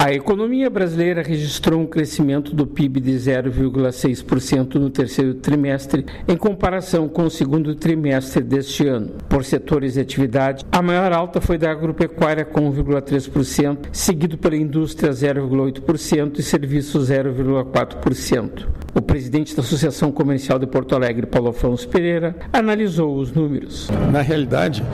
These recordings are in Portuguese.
A economia brasileira registrou um crescimento do PIB de 0,6% no terceiro trimestre, em comparação com o segundo trimestre deste ano. Por setores de atividade, a maior alta foi da agropecuária com 1,3%, seguido pela indústria 0,8% e serviços 0,4%. O presidente da Associação Comercial de Porto Alegre, Paulo Afonso Pereira, analisou os números. Na realidade,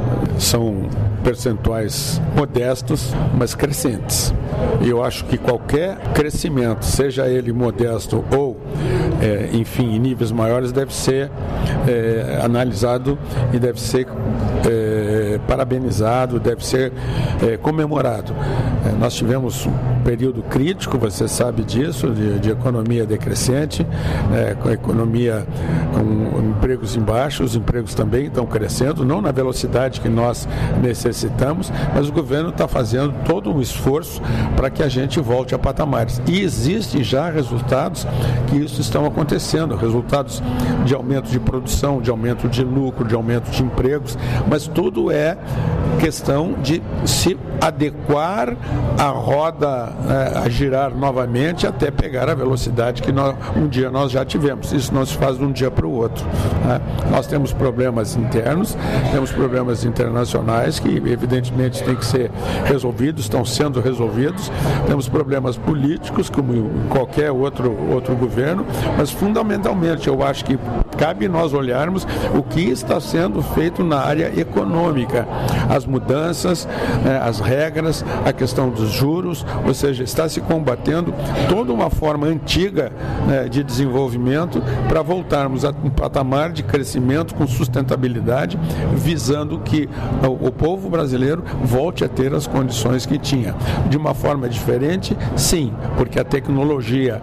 são percentuais modestos, mas crescentes. E eu acho que qualquer crescimento, seja ele modesto ou, enfim, em níveis maiores, deve ser analisado e deve ser parabenizado, deve ser comemorado. Nós tivemos um período crítico, você sabe disso, de economia decrescente, com a economia com empregos em baixo, os empregos também estão crescendo, não na velocidade que nós necessitamos, mas o governo está fazendo todo um esforço para que a gente volte a patamares. E existem já resultados que isso estão acontecendo, resultados de aumento de produção, de aumento de lucro, de aumento de empregos, mas tudo é questão de se adequar a roda a girar novamente até pegar a velocidade que um dia nós já tivemos. Isso não se faz de um dia para o outro. Nós temos problemas internos, temos problemas internacionais que evidentemente têm que ser resolvidos, estão sendo resolvidos, temos problemas políticos como em qualquer outro governo, mas fundamentalmente eu acho que cabe nós olharmos o que está sendo feito na área econômica, as mudanças, as regras, a questão dos juros, ou seja, está se combatendo toda uma forma antiga de desenvolvimento para voltarmos a um patamar de crescimento com sustentabilidade, visando que o povo brasileiro volte a ter as condições que tinha. De uma forma diferente, sim, porque a tecnologia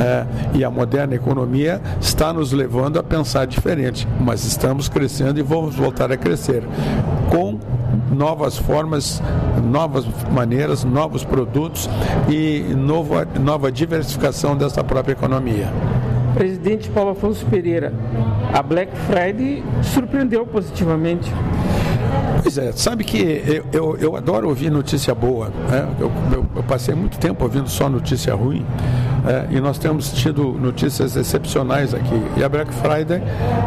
e a moderna economia está nos levando a pensar diferente, mas estamos crescendo e vamos voltar a crescer com novas formas, novas maneiras, novos produtos e nova diversificação dessa própria economia. Presidente Paulo Afonso Pereira, a Black Friday surpreendeu positivamente. Pois é, sabe que eu adoro ouvir notícia boa, né? Eu passei muito tempo ouvindo só notícia ruim, e nós temos tido notícias excepcionais aqui, e a Black Friday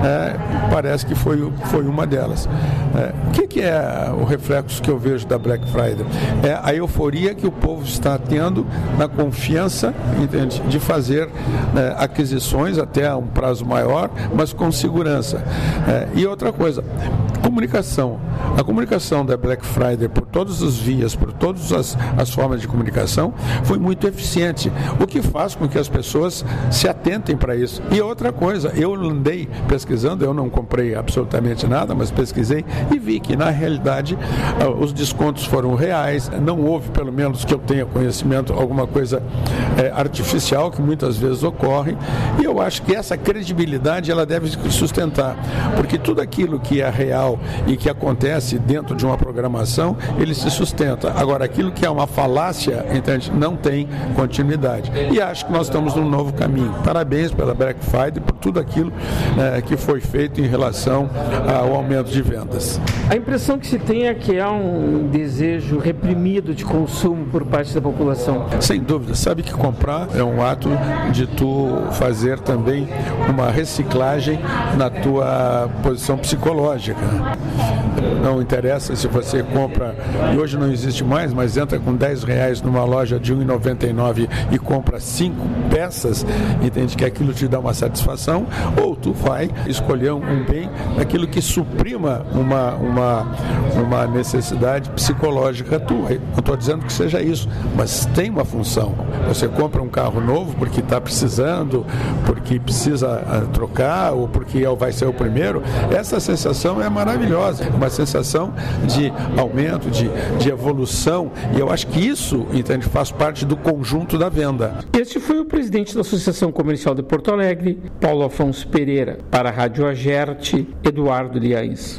parece que foi uma delas. O que é o reflexo que eu vejo da Black Friday? É a euforia que o povo está tendo na confiança, entende, de fazer aquisições até a um prazo maior, mas com segurança. E outra coisa, comunicação. A comunicação da Black Friday por todas as vias, por todas as formas de comunicação, foi muito eficiente, o que faz com que as pessoas se atentem para isso. E outra coisa, eu andei pesquisando, eu não comprei absolutamente nada, mas pesquisei e vi que, na realidade, os descontos foram reais, não houve, pelo menos que eu tenha conhecimento, alguma coisa artificial, que muitas vezes ocorre, e eu acho que essa credibilidade ela deve se sustentar, porque tudo aquilo que é real e que acontece dentro de uma programação, ele se sustenta. Agora, aquilo que é uma falácia, entende, não tem continuidade. E acho que nós estamos num novo caminho. Parabéns pela Black Friday, por tudo aquilo que foi feito em relação ao aumento de vendas. A impressão que se tem é que há um desejo reprimido de consumo por parte da população. Sem dúvida. Sabe que comprar é um ato de tu fazer também uma reciclagem na tua posição psicológica. Não interessa se você compra, e hoje não existe mais, mas entra com R$10 numa loja de R$1,99 e compra 5 peças, entende que aquilo te dá uma satisfação, ou tu vai escolher um bem, aquilo que suprima uma necessidade psicológica tua. Não estou dizendo que seja isso, mas tem uma função. Você compra um carro novo porque está precisando, porque precisa trocar, ou porque vai ser o primeiro, essa sensação é maravilhosa, uma sensação de aumento, de evolução, e eu acho que isso, entende, faz parte do conjunto da venda. Este foi o presidente da Associação Comercial de Porto Alegre, Paulo Afonso Pereira. Para a Rádio Agerte, Eduardo Liães.